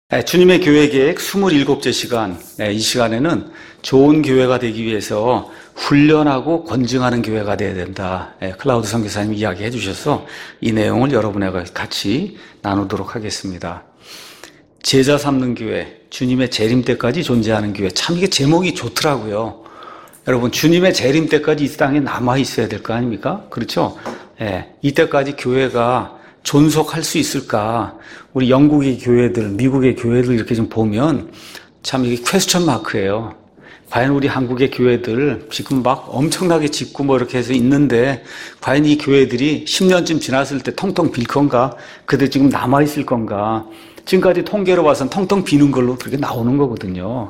주님의 교회 계획 27째 시간, 이 시간에는 좋은 교회가 되기 위해서 훈련하고 권증하는 교회가 되어야 된다. 클라우드 선교사님이 이야기해 주셔서 이 내용을 여러분과 같이 나누도록 하겠습니다. 제자 삼는 교회, 주님의 재림 때까지 존재하는 교회. 참 이게 제목이 좋더라고요. 여러분, 주님의 재림 때까지 이 땅에 남아 있어야 될 거 아닙니까? 그렇죠? 이때까지 교회가 존속할 수 있을까? 우리 영국의 교회들, 미국의 교회들 이렇게 좀 보면 참 이게 퀘스천 마크예요. 과연 우리 한국의 교회들 지금 막 엄청나게 짓고 뭐 이렇게 해서 있는데 과연 이 교회들이 10년쯤 지났을 때 텅텅 빌 건가? 그들 지금 남아 있을 건가? 지금까지 통계로 봐서는 텅텅 비는 걸로 그렇게 나오는 거거든요.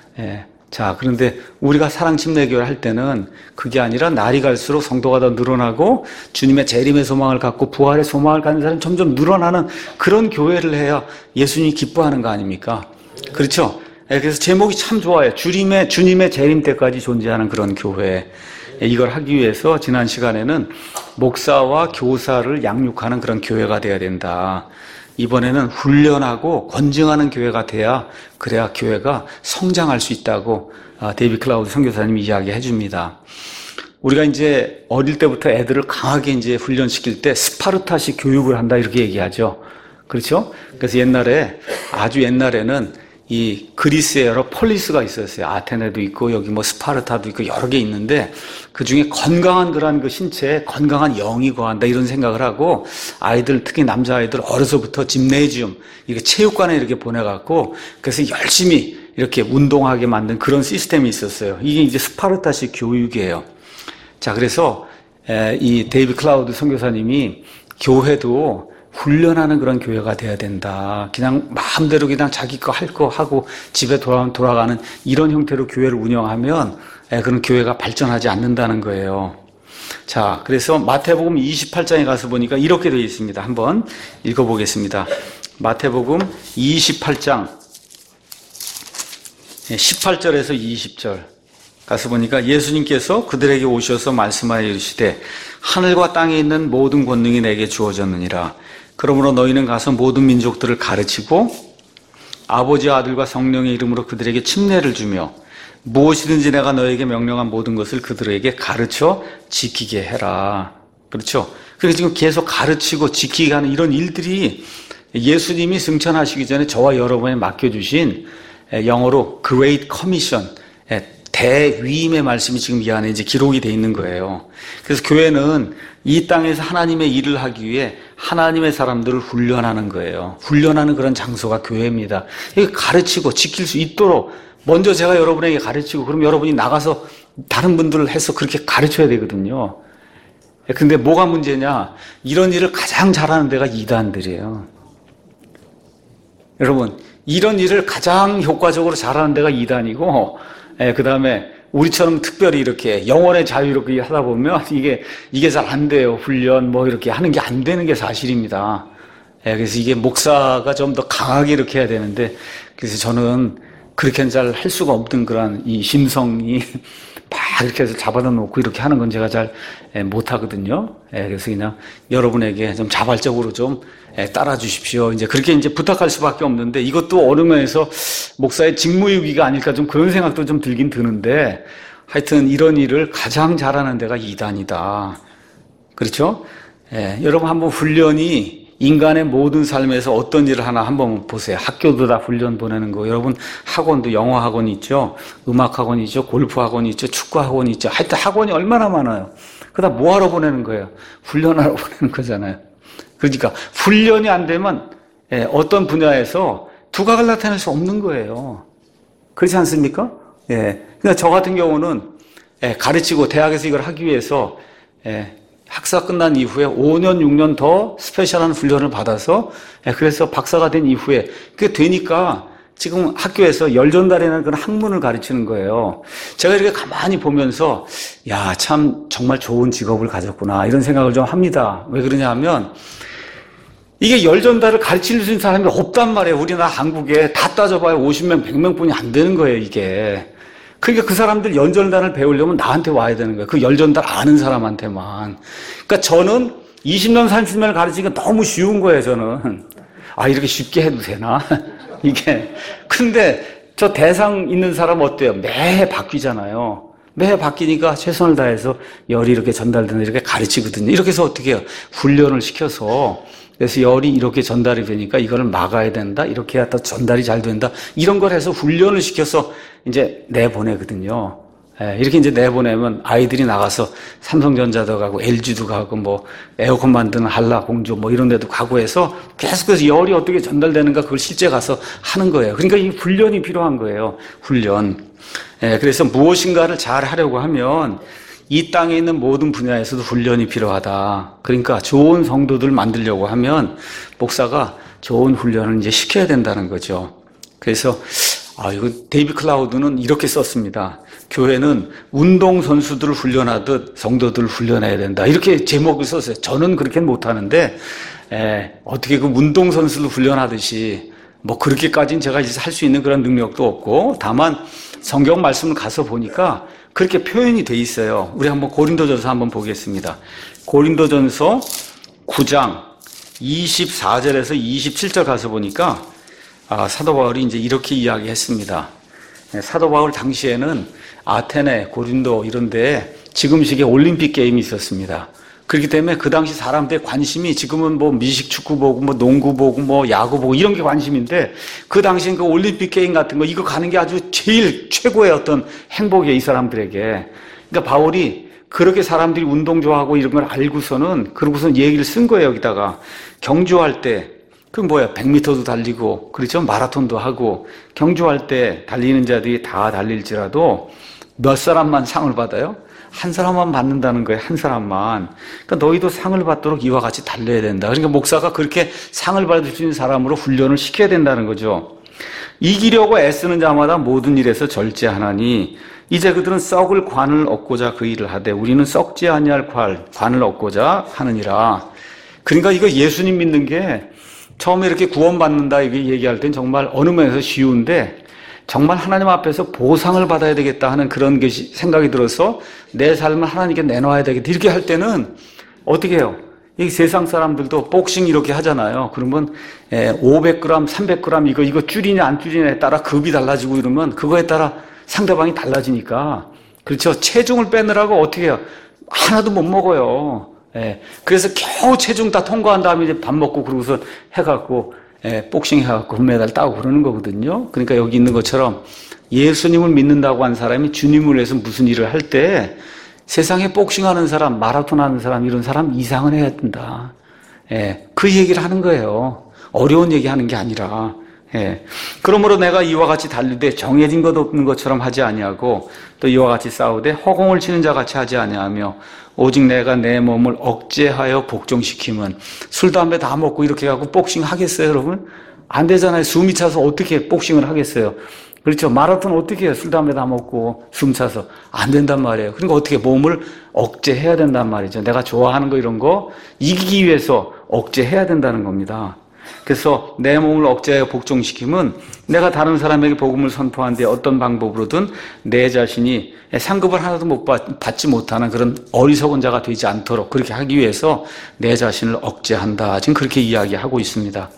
자, 그런데 우리가 사랑침례교회 할 때는 그게 아니라 날이 갈수록 성도가 더 늘어나고 주님의 재림의 소망을 갖고 부활의 소망을 갖는 사람이 점점 늘어나는 그런 교회를 해야 예수님이 기뻐하는 거 아닙니까? 그렇죠? 그래서 제목이 참 좋아요. 주님의 재림 때까지 존재하는 그런 교회. 이걸 하기 위해서 지난 시간에는 목사와 교사를 양육하는 그런 교회가 돼야 된다. 이번에는 훈련하고 권증하는 교회가 돼야 그래야 교회가 성장할 수 있다고 데이비 클라우드 선교사님이 이야기해 줍니다. 우리가 이제 어릴 때부터 애들을 강하게 이제 훈련시킬 때 스파르타식 교육을 한다 이렇게 얘기하죠. 그렇죠? 그래서 아주 옛날에는 이 그리스에 여러 폴리스가 있었어요. 아테네도 있고 여기 뭐 스파르타도 있고 여러 개 있는데 그 중에 건강한 그런 그 신체에 건강한 영이 거한다 이런 생각을 하고 아이들 특히 남자아이들 어려서부터 짐네지움 이렇게 체육관에 이렇게 보내갖고 그래서 열심히 이렇게 운동하게 만든 그런 시스템이 있었어요. 이게 이제 스파르타식 교육이에요. 자, 그래서 이 데이비 클라우드 선교사님이 교회도 훈련하는 그런 교회가 돼야 된다. 그냥 마음대로 그냥 자기 거 할 거 하고 집에 돌아가는 이런 형태로 교회를 운영하면 그런 교회가 발전하지 않는다는 거예요. 자, 그래서 마태복음 28장에 가서 보니까 이렇게 되어 있습니다. 한번 읽어보겠습니다. 마태복음 28장 18절에서 20절 가서 보니까 예수님께서 그들에게 오셔서 말씀하여 이르시되 하늘과 땅에 있는 모든 권능이 내게 주어졌느니라. 그러므로 너희는 가서 모든 민족들을 가르치고 아버지와 아들과 성령의 이름으로 그들에게 침례를 주며 무엇이든지 내가 너에게 명령한 모든 것을 그들에게 가르쳐 지키게 해라. 그렇죠? 그래서 지금 계속 가르치고 지키게 하는 이런 일들이 예수님이 승천하시기 전에 저와 여러분에 맡겨주신 영어로 Great Commission, 대위임의 말씀이 지금 이 안에 이제 기록이 돼 있는 거예요. 그래서 교회는 이 땅에서 하나님의 일을 하기 위해 하나님의 사람들을 훈련하는 거예요. 훈련하는 그런 장소가 교회입니다. 이게 가르치고 지킬 수 있도록 먼저 제가 여러분에게 가르치고 그럼 여러분이 나가서 다른 분들을 해서 그렇게 가르쳐야 되거든요. 근데 뭐가 문제냐? 이런 일을 가장 잘하는 데가 이단들이에요. 여러분, 이런 일을 가장 효과적으로 잘하는 데가 이단이고 그 다음에 우리처럼 특별히 이렇게 영혼의 자유롭게 하다 보면 이게 잘 안 돼요. 훈련 뭐 이렇게 하는 게 안 되는 게 사실입니다. 그래서 이게 목사가 좀 더 강하게 이렇게 해야 되는데 그래서 저는 그렇게는 잘 할 수가 없던 그런 이 심성이 막 이렇게 해서 잡아다 놓고 이렇게 하는 건 제가 잘 못하거든요. 그래서 그냥 여러분에게 좀 자발적으로 좀 따라 주십시오. 이제 그렇게 이제 부탁할 수밖에 없는데 이것도 어느 면에서 목사의 직무유기가 아닐까 좀 그런 생각도 좀 들긴 드는데 하여튼 이런 일을 가장 잘하는 데가 이단이다. 그렇죠? 여러분 한번 훈련이 인간의 모든 삶에서 어떤 일을 하나 한번 보세요. 학교도 다 훈련 보내는 거. 여러분 학원도 영어 학원 있죠. 음악 학원 있죠. 골프 학원 있죠. 축구 학원 있죠. 하여튼 학원이 얼마나 많아요. 그다 뭐하러 보내는 거예요? 훈련하러 보내는 거잖아요. 그러니까 훈련이 안 되면 어떤 분야에서 두각을 나타낼 수 없는 거예요. 그렇지 않습니까? 그러니까 저 같은 경우는 가르치고 대학에서 이걸 하기 위해서 학사 끝난 이후에 5년, 6년 더 스페셜한 훈련을 받아서 그래서 박사가 된 이후에 그게 되니까 지금 학교에서 열전달이라는 그런 학문을 가르치는 거예요. 제가 이렇게 가만히 보면서 야, 참 정말 좋은 직업을 가졌구나 이런 생각을 좀 합니다. 왜 그러냐 하면 이게 열전달을 가르칠 수 있는 사람이 없단 말이에요. 우리나라 한국에 다 따져봐야 50명, 100명뿐이 안 되는 거예요, 이게. 그러니까 그 사람들 열전달을 배우려면 나한테 와야 되는 거예요. 그 열전달 아는 사람한테만. 그러니까 저는 20년, 30년을 가르치니까 너무 쉬운 거예요, 저는. 아, 이렇게 쉽게 해도 되나? 이게. 근데 저 대상 있는 사람 어때요? 매해 바뀌잖아요. 매해 바뀌니까 최선을 다해서 열이 이렇게 전달되는 이렇게 가르치거든요. 이렇게 해서 어떻게 해요? 훈련을 시켜서 그래서 열이 이렇게 전달이 되니까 이거를 막아야 된다. 이렇게 해야 더 전달이 잘 된다. 이런 걸 해서 훈련을 시켜서 이제 내보내거든요. 예, 이렇게 이제 내보내면 아이들이 나가서 삼성전자도 가고 LG도 가고 뭐 에어컨 만드는 한라공조 뭐 이런 데도 가고 해서 계속해서 열이 어떻게 전달되는가 그걸 실제 가서 하는 거예요. 그러니까 이 훈련이 필요한 거예요. 훈련. 예, 그래서 무엇인가를 잘 하려고 하면 이 땅에 있는 모든 분야에서도 훈련이 필요하다. 그러니까 좋은 성도들 만들려고 하면 목사가 좋은 훈련을 이제 시켜야 된다는 거죠. 그래서 이거 데이비 클라우드는 이렇게 썼습니다. 교회는 운동선수들을 훈련하듯 성도들을 훈련해야 된다. 이렇게 제목을 썼어요. 저는 그렇게는 못하는데, 어떻게 그 운동선수를 훈련하듯이, 뭐 그렇게까지는 제가 이제 할 수 있는 그런 능력도 없고, 다만 성경 말씀을 가서 보니까 그렇게 표현이 돼 있어요. 우리 한번 고린도전서 한번 보겠습니다. 고린도전서 9장 24절에서 27절 가서 보니까, 사도 바울이 이제 이렇게 이야기했습니다. 사도 바울 당시에는 아테네, 고린도 이런 데 지금식의 올림픽 게임이 있었습니다. 그렇기 때문에 그 당시 사람들의 관심이 지금은 뭐 미식 축구 보고 뭐 농구 보고 뭐 야구 보고 이런 게 관심인데 그 당시엔 그 올림픽 게임 같은 거 이거 가는 게 아주 제일 최고의 어떤 행복이에요, 이 사람들에게. 그러니까 바울이 그렇게 사람들이 운동 좋아하고 이런 걸 알고서는 그러고선 얘기를 쓴 거예요, 여기다가. 경주할 때 그 뭐야 100m도 달리고 그렇죠, 마라톤도 하고 경주할 때 달리는 자들이 다 달릴지라도 몇 사람만 상을 받아요? 한 사람만 받는다는 거예요. 한 사람만. 그러니까 너희도 상을 받도록 이와 같이 달려야 된다. 그러니까 목사가 그렇게 상을 받을 수 있는 사람으로 훈련을 시켜야 된다는 거죠. 이기려고 애쓰는 자마다 모든 일에서 절제하나니 이제 그들은 썩을 관을 얻고자 그 일을 하되 우리는 썩지 아니할 관을 얻고자 하느니라. 그러니까 이거 예수님 믿는 게 처음에 이렇게 구원받는다 이게 얘기할 땐 정말 어느 면에서 쉬운데 정말 하나님 앞에서 보상을 받아야 되겠다 하는 그런 것이 생각이 들어서 내 삶을 하나님께 내놓아야 되겠다 이렇게 할 때는 어떻게 해요? 이 세상 사람들도 복싱 이렇게 하잖아요. 그러면 500g, 300g 이거 줄이냐 안 줄이냐에 따라 급이 달라지고 이러면 그거에 따라 상대방이 달라지니까 그렇죠. 체중을 빼느라고 어떻게 해요? 하나도 못 먹어요. 그래서 겨우 체중 다 통과한 다음에 이제 밥 먹고 그러고서 해갖고 복싱 해갖고 금메달 따고 그러는 거거든요. 그러니까 여기 있는 것처럼 예수님을 믿는다고 한 사람이 주님을 위해서 무슨 일을 할 때 세상에 복싱하는 사람, 마라톤 하는 사람 이런 사람 이상은 해야 된다. 그 얘기를 하는 거예요. 어려운 얘기 하는 게 아니라. 그러므로 내가 이와 같이 달리되 정해진 것 없는 것처럼 하지 아니하고 또 이와 같이 싸우되 허공을 치는 자 같이 하지 아니하며 오직 내가 내 몸을 억제하여 복종시키면 술, 담배 다 먹고 이렇게 하고 복싱 하겠어요, 여러분? 안 되잖아요. 숨이 차서 어떻게 복싱을 하겠어요? 그렇죠. 마라톤 어떻게 해요? 술, 담배 다 먹고 숨 차서. 안 된단 말이에요. 그러니까 어떻게 몸을 억제해야 된단 말이죠. 내가 좋아하는 거 이런 거 이기기 위해서 억제해야 된다는 겁니다. 그래서 내 몸을 억제하여 복종시키면 내가 다른 사람에게 복음을 선포하는데 어떤 방법으로든 내 자신이 상급을 하나도 못 받지 못하는 그런 어리석은 자가 되지 않도록 그렇게 하기 위해서 내 자신을 억제한다. 지금 그렇게 이야기하고 있습니다.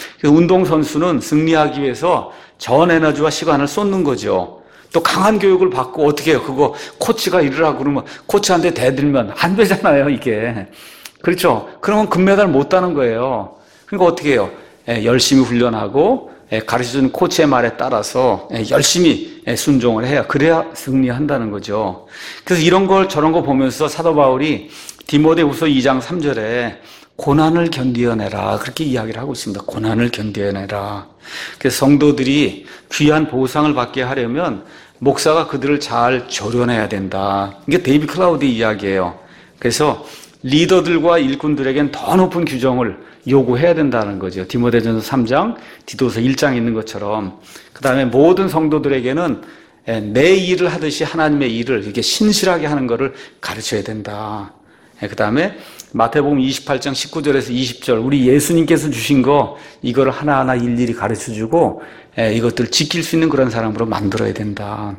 운동선수는 승리하기 위해서 전 에너지와 시간을 쏟는 거죠. 또 강한 교육을 받고 어떻게 해요? 그거 코치가 이러라고 그러면 코치한테 대들면 안 되잖아요, 이게. 그렇죠? 그러면 금메달 못 따는 거예요. 그러니까 어떻게 해요? 열심히 훈련하고 가르쳐주는 코치의 말에 따라서 열심히 순종을 해야 그래야 승리한다는 거죠. 그래서 이런 걸 저런 거 보면서 사도 바울이 디모데후서 2장 3절에 고난을 견디어내라 그렇게 이야기를 하고 있습니다. 고난을 견디어내라. 그래서 성도들이 귀한 보상을 받게 하려면 목사가 그들을 잘 조련해야 된다. 이게 데이비 클라우드의 이야기예요. 그래서 리더들과 일꾼들에겐 더 높은 규정을 요구해야 된다는 거죠. 디모데전서 3장, 디도서 1장에 있는 것처럼. 그 다음에 모든 성도들에게는 내 일을 하듯이 하나님의 일을 이렇게 신실하게 하는 것을 가르쳐야 된다. 그 다음에 마태복음 28장 19절에서 20절 우리 예수님께서 주신 거 이거를 하나하나 일일이 가르쳐주고 이것들을 지킬 수 있는 그런 사람으로 만들어야 된다.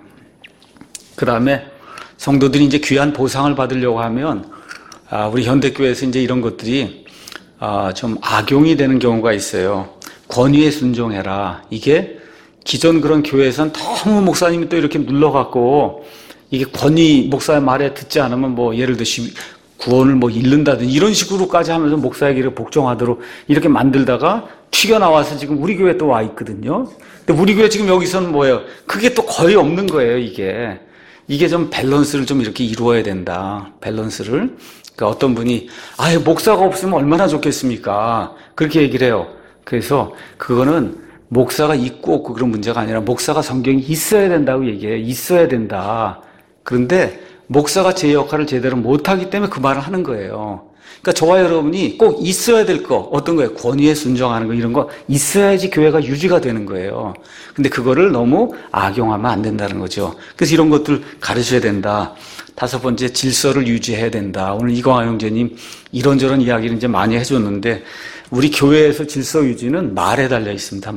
그 다음에 성도들이 이제 귀한 보상을 받으려고 하면 우리 현대교회에서 이제 이런 것들이 좀 악용이 되는 경우가 있어요. 권위에 순종해라. 이게 기존 그런 교회에선 너무 목사님이 또 이렇게 눌러갖고 이게 권위 목사의 말에 듣지 않으면 뭐 예를 들어 구원을 뭐 잃는다든지 이런 식으로까지 하면서 목사에게 복종하도록 이렇게 만들다가 튀겨나와서 지금 우리 교회에 또 와 있거든요. 근데 우리 교회 지금 여기서는 뭐예요? 그게 또 거의 없는 거예요, 이게. 이게 좀 밸런스를 좀 이렇게 이루어야 된다. 밸런스를. 그러니까 어떤 분이 아예 목사가 없으면 얼마나 좋겠습니까? 그렇게 얘기를 해요. 그래서 그거는 목사가 있고 없고 그런 문제가 아니라 목사가 성경이 있어야 된다고 얘기해요. 있어야 된다. 그런데 목사가 제 역할을 제대로 못하기 때문에 그 말을 하는 거예요. 그러니까 저와 여러분이 꼭 있어야 될 거, 어떤 거예요? 권위에 순종하는 거, 이런 거 있어야지 교회가 유지가 되는 거예요. 근데 그거를 너무 악용하면 안 된다는 거죠. 그래서 이런 것들 가르쳐야 된다. 5번째, 질서를 유지해야 된다. 오늘 이광화 형제님 이런저런 이야기를 이제 많이 해줬는데, 우리 교회에서 질서 유지는 말에 달려 있습니다.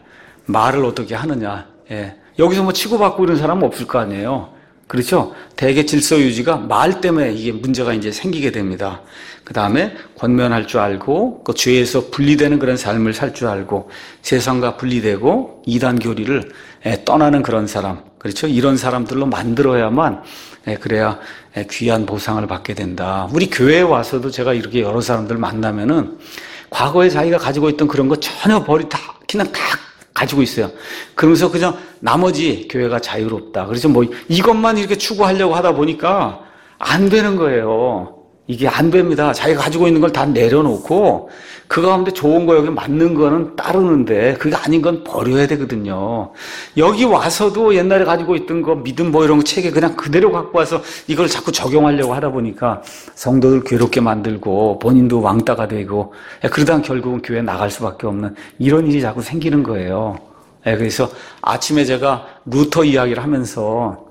말을 어떻게 하느냐. 예. 여기서 뭐 치고받고 이런 사람은 없을 거 아니에요. 그렇죠? 대개 질서 유지가 말 때문에 이게 문제가 이제 생기게 됩니다. 그 다음에 권면할 줄 알고, 그 죄에서 분리되는 그런 삶을 살 줄 알고, 세상과 분리되고, 이단 교리를 떠나는 그런 사람. 그렇죠? 이런 사람들로 만들어야만, 그래야 귀한 보상을 받게 된다. 우리 교회에 와서도 제가 이렇게 여러 사람들 만나면은, 과거에 자기가 가지고 있던 그런 거 전혀 그냥 다 가지고 있어요. 그러면서 그냥 나머지 교회가 자유롭다. 그래서 뭐 이것만 이렇게 추구하려고 하다 보니까 안 되는 거예요. 이게 안 됩니다. 자기가 가지고 있는 걸 다 내려놓고 그 가운데 좋은 거 여기 맞는 거는 따르는데 그게 아닌 건 버려야 되거든요. 여기 와서도 옛날에 가지고 있던 거 믿음 뭐 이런 거 체계 그냥 그대로 갖고 와서 이걸 자꾸 적용하려고 하다 보니까 성도들 괴롭게 만들고 본인도 왕따가 되고 그러다 결국은 교회 나갈 수밖에 없는 이런 일이 자꾸 생기는 거예요. 그래서 아침에 제가 루터 이야기를 하면서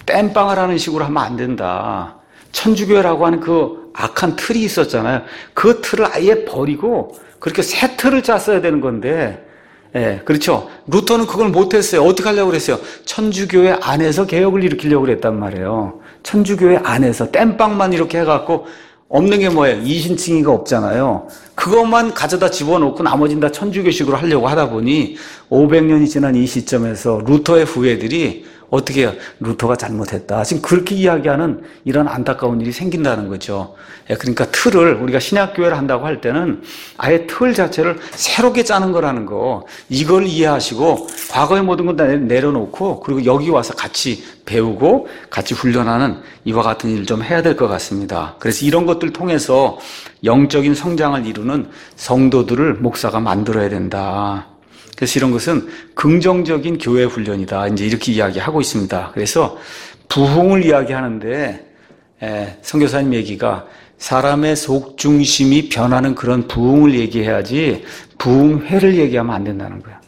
땜빵을 하는 식으로 하면 안 된다. 천주교회라고 하는 그 악한 틀이 있었잖아요. 그 틀을 아예 버리고 그렇게 새 틀을 짰어야 되는 건데, 그렇죠. 루터는 그걸 못했어요. 어떻게 하려고 그랬어요? 천주교회 안에서 개혁을 일으키려고 그랬단 말이에요. 천주교회 안에서 땜빵만 이렇게 해갖고 없는 게 뭐예요? 이신칭의가 없잖아요. 그것만 가져다 집어넣고 나머지는 다 천주교식으로 하려고 하다 보니 500년이 지난 이 시점에서 루터의 후예들이 어떻게 해요? 루터가 잘못했다. 지금 그렇게 이야기하는 이런 안타까운 일이 생긴다는 거죠. 그러니까 틀을 우리가 신약교회를 한다고 할 때는 아예 틀 자체를 새롭게 짜는 거라는 거. 이걸 이해하시고 과거의 모든 걸 다 내려놓고 그리고 여기 와서 같이 배우고 같이 훈련하는 이와 같은 일을 좀 해야 될 것 같습니다. 그래서 이런 것들 통해서 영적인 성장을 이루는 성도들을 목사가 만들어야 된다. 그래서 이런 것은 긍정적인 교회 훈련이다. 이제 이렇게 이야기하고 있습니다. 그래서 부흥을 이야기하는데, 선교사님 얘기가 사람의 속 중심이 변하는 그런 부흥을 얘기해야지 부흥회를 얘기하면 안 된다는 거야.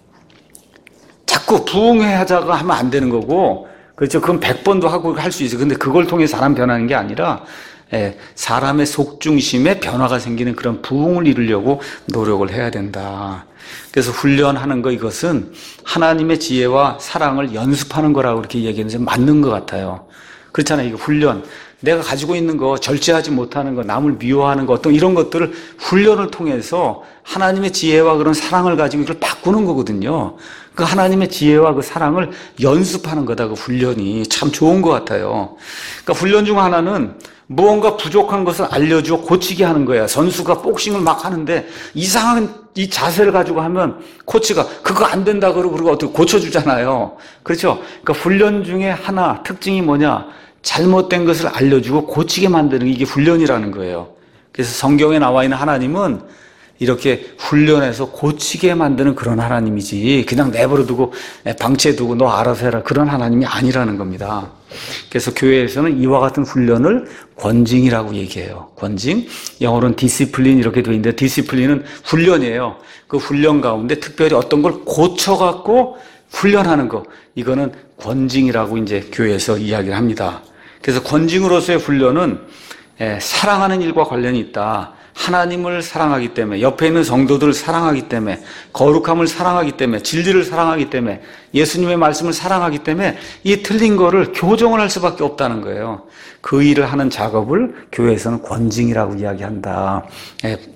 자꾸 부흥회 하자가 하면 안 되는 거고, 그렇죠. 그건 100번도 하고 할 수 있어요. 근데 그걸 통해 사람 변하는 게 아니라, 사람의 속 중심에 변화가 생기는 그런 부흥을 이루려고 노력을 해야 된다. 그래서 훈련하는 거 이것은 하나님의 지혜와 사랑을 연습하는 거라고 이렇게 얘기하는 게 맞는 것 같아요. 그렇잖아요. 이거 훈련. 내가 가지고 있는 거, 절제하지 못하는 거, 남을 미워하는 거, 어떤 이런 것들을 훈련을 통해서 하나님의 지혜와 그런 사랑을 가지고 이걸 바꾸는 거거든요. 그 하나님의 지혜와 그 사랑을 연습하는 거다. 그 훈련이 참 좋은 것 같아요. 그러니까 훈련 중 하나는 무언가 부족한 것을 알려주어 고치게 하는 거야. 선수가 복싱을 막 하는데 이상한 이 자세를 가지고 하면 코치가 그거 안 된다 그러고 어떻게 고쳐주잖아요. 그렇죠? 그러니까 훈련 중에 하나 특징이 뭐냐? 잘못된 것을 알려주고 고치게 만드는 게 이게 훈련이라는 거예요. 그래서 성경에 나와 있는 하나님은 이렇게 훈련해서 고치게 만드는 그런 하나님이지 그냥 내버려두고 방치해두고 너 알아서 해라 그런 하나님이 아니라는 겁니다. 그래서 교회에서는 이와 같은 훈련을 권징이라고 얘기해요. 권징, 영어로는 디시플린 이렇게 되어 있는데 디시플린은 훈련이에요. 그 훈련 가운데 특별히 어떤 걸 고쳐갖고 훈련하는 거 이거는 권징이라고 이제 교회에서 이야기를 합니다. 그래서 권징으로서의 훈련은 사랑하는 일과 관련이 있다. 하나님을 사랑하기 때문에 옆에 있는 성도들을 사랑하기 때문에 거룩함을 사랑하기 때문에 진리를 사랑하기 때문에 예수님의 말씀을 사랑하기 때문에 이 틀린 거를 교정을 할 수밖에 없다는 거예요. 그 일을 하는 작업을 교회에서는 권징이라고 이야기한다.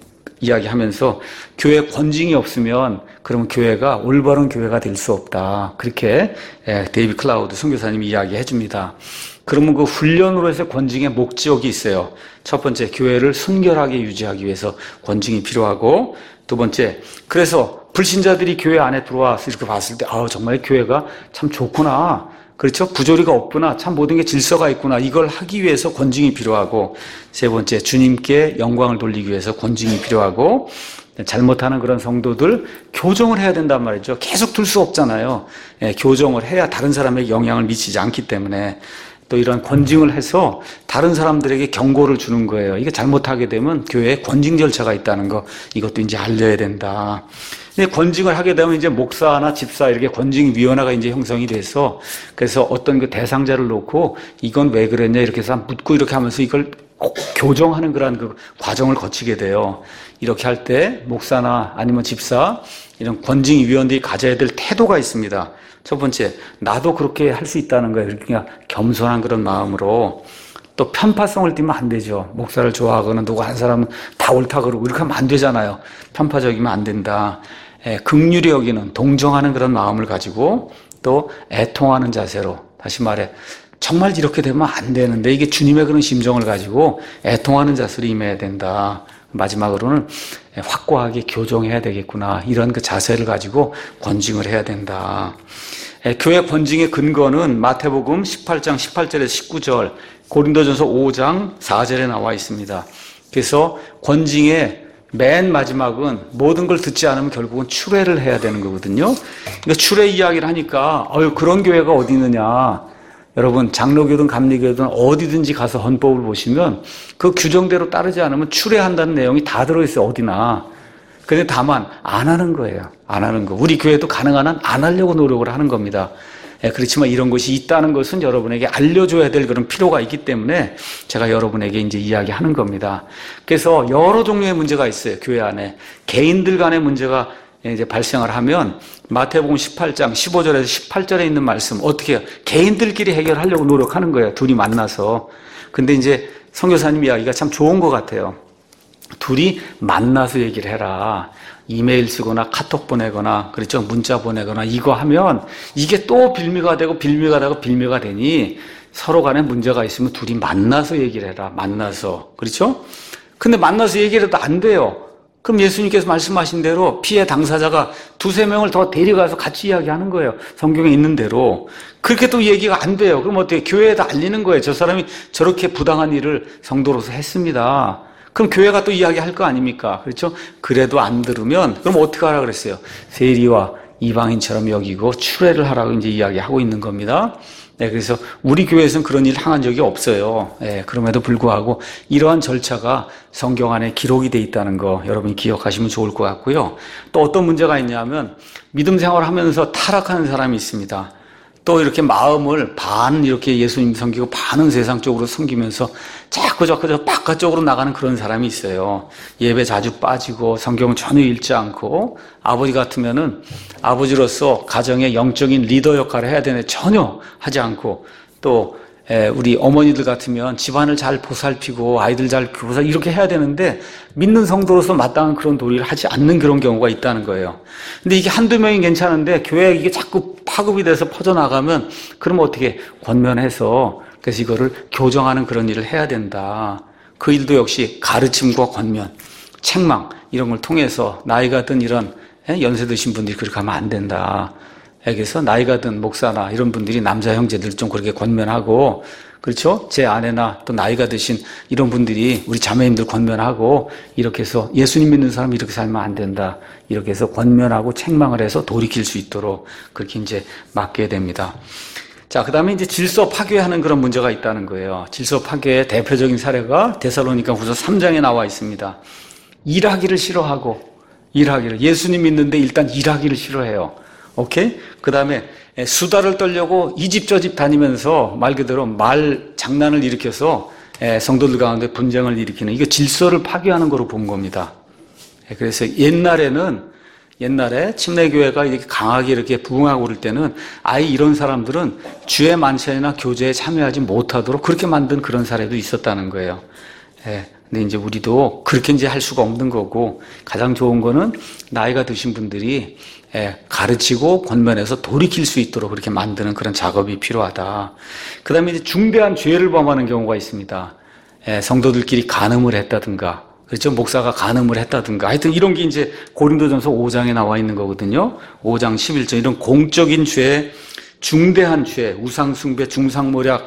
이야기하면서 교회 권징이 없으면 그러면 교회가 올바른 교회가 될 수 없다. 그렇게 데이비드 클라우드 선교사님이 이야기해 줍니다. 그러면 그 훈련으로 해서 권징의 목적이 있어요. 첫 번째, 교회를 순결하게 유지하기 위해서 권징이 필요하고, 두 번째, 그래서 불신자들이 교회 안에 들어와서 이렇게 봤을 때 정말 교회가 참 좋구나. 그렇죠? 부조리가 없구나. 참 모든 게 질서가 있구나. 이걸 하기 위해서 권징이 필요하고, 세 번째, 주님께 영광을 돌리기 위해서 권징이 필요하고, 잘못하는 그런 성도들 교정을 해야 된단 말이죠. 계속 둘 수 없잖아요. 교정을 해야 다른 사람에게 영향을 미치지 않기 때문에 또 이런 권징을 해서 다른 사람들에게 경고를 주는 거예요. 이게 잘못하게 되면 교회에 권징 절차가 있다는 거, 이것도 이제 알려야 된다. 근데 권징을 하게 되면 이제 목사나 집사 이렇게 권징위원회가 이제 형성이 돼서, 그래서 어떤 그 대상자를 놓고 이건 왜 그랬냐 이렇게 해서 묻고 이렇게 하면서 이걸 꼭 교정하는 그런 그 과정을 거치게 돼요. 이렇게 할 때 목사나 아니면 집사 이런 권징위원들이 가져야 될 태도가 있습니다. 첫 번째, 나도 그렇게 할 수 있다는 거예요. 그러니까 겸손한 그런 마음으로. 또 편파성을 띠면 안 되죠. 목사를 좋아하거나 누구 한 사람은 다 옳다 그러고 이렇게 하면 안 되잖아요. 편파적이면 안 된다. 긍휼히 여기는, 동정하는 그런 마음을 가지고 또 애통하는 자세로, 다시 말해 정말 이렇게 되면 안 되는데 이게 주님의 그런 심정을 가지고 애통하는 자세로 임해야 된다. 마지막으로는 확고하게 교정해야 되겠구나. 이런 그 자세를 가지고 권징을 해야 된다. 교회 권징의 근거는 마태복음 18장 18절에서 19절, 고린도전서 5장 4절에 나와 있습니다. 그래서 권징의 맨 마지막은 모든 걸 듣지 않으면 결국은 추례를 해야 되는 거거든요. 그러니까 추례 이야기를 하니까 그런 교회가 어디 있느냐. 여러분, 장로교든 감리교든 어디든지 가서 헌법을 보시면 그 규정대로 따르지 않으면 추례한다는 내용이 다 들어있어요. 어디나. 근데 다만 안 하는 거예요. 안 하는 거. 우리 교회도 가능한 한 안 하려고 노력을 하는 겁니다. 그렇지만 이런 것이 있다는 것은 여러분에게 알려줘야 될 그런 필요가 있기 때문에 제가 여러분에게 이제 이야기하는 겁니다. 그래서 여러 종류의 문제가 있어요. 교회 안에. 개인들 간의 문제가 이제 발생을 하면 마태복음 18장 15절에서 18절에 있는 말씀 어떻게 해요? 개인들끼리 해결하려고 노력하는 거예요. 둘이 만나서. 근데 이제 선교사님 이야기가 참 좋은 것 같아요. 둘이 만나서 얘기를 해라. 이메일 쓰거나 카톡 보내거나, 그렇죠? 문자 보내거나 이거 하면 이게 또 빌미가 되고 빌미가 되고 빌미가 되니 서로 간에 문제가 있으면 둘이 만나서 얘기를 해라. 만나서. 그렇죠? 근데 만나서 얘기를 해도 안 돼요. 그럼 예수님께서 말씀하신 대로 피해 당사자가 두세 명을 더 데려가서 같이 이야기하는 거예요. 성경에 있는 대로. 그렇게 또 얘기가 안 돼요. 그럼 어떻게 교회에다 알리는 거예요. 저 사람이 저렇게 부당한 일을 성도로서 했습니다. 그럼 교회가 또 이야기할 거 아닙니까? 그렇죠? 그래도 안 들으면 그럼 어떻게 하라 그랬어요? 세리와 이방인처럼 여기고 추례를 하라고 이제 이야기하고 있는 겁니다. 네, 그래서 우리 교회에서는 그런 일 항한 적이 없어요. 네, 그럼에도 불구하고 이러한 절차가 성경 안에 기록이 돼 있다는 거 여러분이 기억하시면 좋을 것 같고요. 또 어떤 문제가 있냐면 믿음 생활을 하면서 타락하는 사람이 있습니다. 또 이렇게 마음을 반 이렇게 예수님 섬기고 반은 세상 쪽으로 섬기면서 자꾸 저 바깥쪽으로 나가는 그런 사람이 있어요. 예배 자주 빠지고 성경을 전혀 읽지 않고, 아버지 같으면은 아버지로서 가정의 영적인 리더 역할을 해야 되는데 전혀 하지 않고, 또 우리 어머니들 같으면 집안을 잘 보살피고 아이들 잘 교사 이렇게 해야 되는데 믿는 성도로서 마땅한 그런 도리를 하지 않는 그런 경우가 있다는 거예요. 근데 이게 한두 명이 괜찮은데 교회에 이게 자꾸 파급이 돼서 퍼져나가면 그러면 어떻게 권면해서, 그래서 이거를 교정하는 그런 일을 해야 된다. 그 일도 역시 가르침과 권면, 책망 이런 걸 통해서 나이가 든 이런 연세 드신 분들이 그렇게 하면 안 된다. 그래서 나이가 든 목사나 이런 분들이 남자 형제들 좀 그렇게 권면하고, 그렇죠? 제 아내나 또 나이가 드신 이런 분들이 우리 자매님들 권면하고, 이렇게 해서 예수님 믿는 사람이 이렇게 살면 안 된다. 이렇게 해서 권면하고 책망을 해서 돌이킬 수 있도록 그렇게 이제 맡게 됩니다. 자, 그 다음에 이제 질서 파괴하는 그런 문제가 있다는 거예요. 질서 파괴의 대표적인 사례가 데살로니가 후서 3장에 나와 있습니다. 일하기를 싫어하고, 예수님 믿는데 일단 일하기를 싫어해요. 오케이? 그 다음에 수다를 떨려고 이 집 저 집 다니면서 말 그대로 말 장난을 일으켜서 성도들 가운데 분쟁을 일으키는, 이거 질서를 파괴하는 거로 본 겁니다. 그래서 옛날에 침례교회가 이렇게 강하게 이렇게 부흥하고 그럴 때는 아예 이런 사람들은 주의 만찬이나 교제에 참여하지 못하도록 그렇게 만든 그런 사례도 있었다는 거예요. 근데 이제 우리도 그렇게 이제 할 수가 없는 거고, 가장 좋은 거는 나이가 드신 분들이 가르치고 권면해서 돌이킬 수 있도록 그렇게 만드는 그런 작업이 필요하다. 그 다음에 이제 중대한 죄를 범하는 경우가 있습니다. 성도들끼리 간음을 했다든가, 그렇죠? 목사가 간음을 했다든가, 하여튼 이런 게 이제 고린도전서 5장에 나와 있는 거거든요. 5장 11절, 이런 공적인 죄, 중대한 죄, 우상숭배, 중상모략,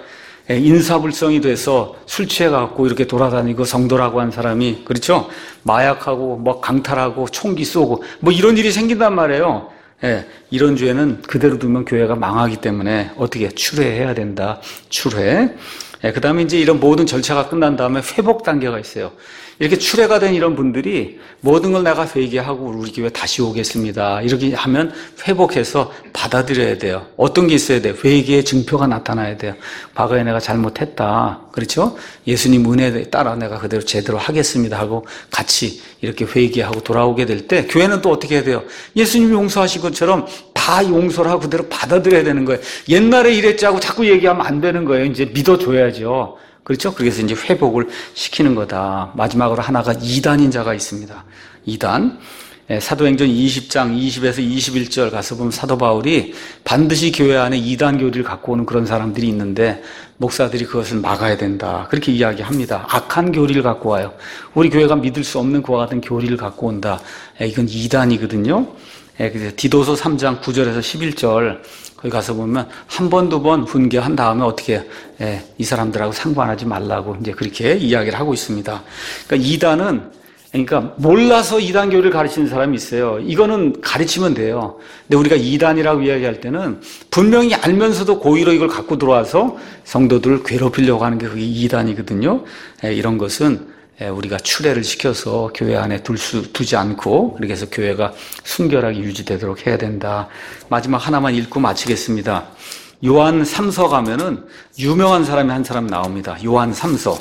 인사불성이 돼서 술 취해갖고 이렇게 돌아다니고 성도라고 한 사람이, 그렇죠? 마약하고 뭐 강탈하고 총기 쏘고 뭐 이런 일이 생긴단 말이에요. 이런 죄는 그대로 두면 교회가 망하기 때문에 어떻게 추례해야 된다. 추례. 그 다음에 이제 이런 모든 절차가 끝난 다음에 회복 단계가 있어요. 이렇게 추례가 된 이런 분들이 모든 걸 내가 회개하고 우리 교회 다시 오겠습니다. 이렇게 하면 회복해서 받아들여야 돼요. 어떤 게 있어야 돼요? 회개의 증표가 나타나야 돼요. 과거에 내가 잘못했다. 그렇죠? 예수님 은혜에 따라 내가 그대로 제대로 하겠습니다 하고 같이 이렇게 회개하고 돌아오게 될 때 교회는 또 어떻게 해야 돼요? 예수님이 용서하신 것처럼 다 용서를 하고 그대로 받아들여야 되는 거예요. 옛날에 이랬지 하고 자꾸 얘기하면 안 되는 거예요. 이제 믿어줘야죠. 그렇죠? 그래서 이제 회복을 시키는 거다. 마지막으로 하나가 이단인 자가 있습니다. 이단. 사도행전 20장 20에서 21절 가서 보면 사도 바울이 반드시 교회 안에 이단 교리를 갖고 오는 그런 사람들이 있는데 목사들이 그것을 막아야 된다. 그렇게 이야기합니다. 악한 교리를 갖고 와요. 우리 교회가 믿을 수 없는 그와 같은 교리를 갖고 온다. 이건 이단이거든요. 그래서 디도서 3장 9절에서 11절 거기 가서 보면 한 번, 두 번 훈계한 다음에 어떻게 이 사람들하고 상관하지 말라고 이제 그렇게 이야기를 하고 있습니다. 그러니까 이단은 그러니까 몰라서 이단 교리를 가르치는 사람이 있어요. 이거는 가르치면 돼요. 근데 우리가 이단이라고 이야기할 때는 분명히 알면서도 고의로 이걸 갖고 들어와서 성도들을 괴롭히려고 하는 게 그게 이단이거든요. 이런 것은 우리가 추례를 시켜서 교회 안에 두지 않고 그렇게 해서 교회가 순결하게 유지되도록 해야 된다. 마지막 하나만 읽고 마치겠습니다. 요한 3서 가면은 유명한 사람이 한 사람 나옵니다. 요한 3서.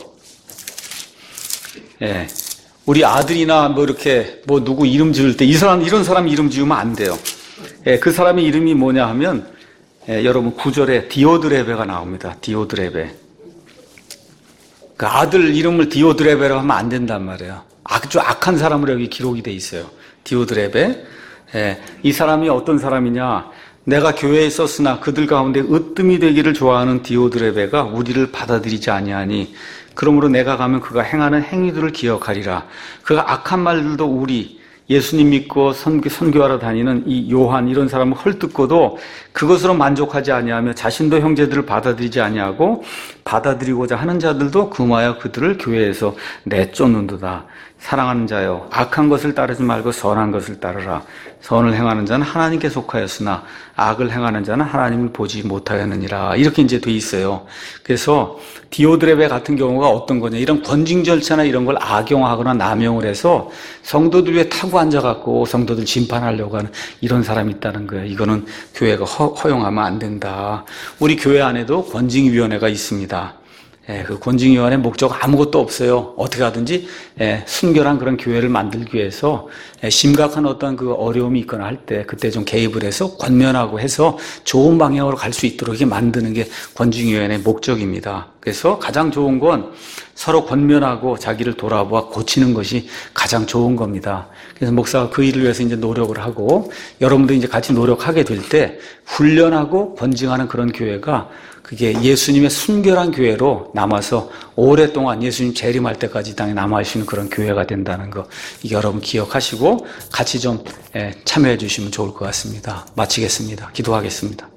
우리 아들이나 뭐 이렇게 뭐 누구 이름 지을 때 이런 사람 이름 지으면 안 돼요. 그 사람의 이름이 뭐냐 하면 여러분 9절에 디오드레베가 나옵니다. 디오드레베. 그 아들 이름을 디오드레베라고 하면 안 된단 말이에요. 아주 악한 사람으로 여기 기록이 돼 있어요. 디오드레베. 이 사람이 어떤 사람이냐? 내가 교회에 있었으나 그들 가운데 으뜸이 되기를 좋아하는 디오드레베가 우리를 받아들이지 아니하니 그러므로 내가 가면 그가 행하는 행위들을 기억하리라. 그가 악한 말들도 우리 예수님 믿고 선교하러 다니는 이 요한 이런 사람을 헐뜯고도 그것으로 만족하지 아니하며 자신도 형제들을 받아들이지 아니하고 받아들이고자 하는 자들도 금하여 그들을 교회에서 내쫓는도다. 사랑하는 자여, 악한 것을 따르지 말고 선한 것을 따르라. 선을 행하는 자는 하나님께 속하였으나 악을 행하는 자는 하나님을 보지 못하였느니라. 이렇게 이제 돼 있어요. 그래서 디오드레베 같은 경우가 어떤 거냐? 이런 권징 절차나 이런 걸 악용하거나 남용을 해서 성도들 위에 타고 앉아갖고 성도들 심판하려고 하는 이런 사람이 있다는 거예요. 이거는 교회가 허용하면 안 된다. 우리 교회 안에도 권징위원회가 있습니다. 그 권징위원회 목적 아무것도 없어요. 어떻게 하든지 순결한 그런 교회를 만들기 위해서 심각한 어떤 그 어려움이 있거나 할 때 그때 좀 개입을 해서 권면하고 해서 좋은 방향으로 갈 수 있도록 이렇게 만드는 게 권징위원회의 목적입니다. 그래서 가장 좋은 건 서로 권면하고 자기를 돌아보아 고치는 것이 가장 좋은 겁니다. 그래서 목사가 그 일을 위해서 이제 노력을 하고 여러분도 이제 같이 노력하게 될 때 훈련하고 권징하는 그런 교회가 그게 예수님의 순결한 교회로 남아서 오랫동안 예수님 재림할 때까지 이 땅에 남아있는 그런 교회가 된다는 거, 이게 여러분 기억하시고 같이 좀 참여해 주시면 좋을 것 같습니다. 마치겠습니다. 기도하겠습니다.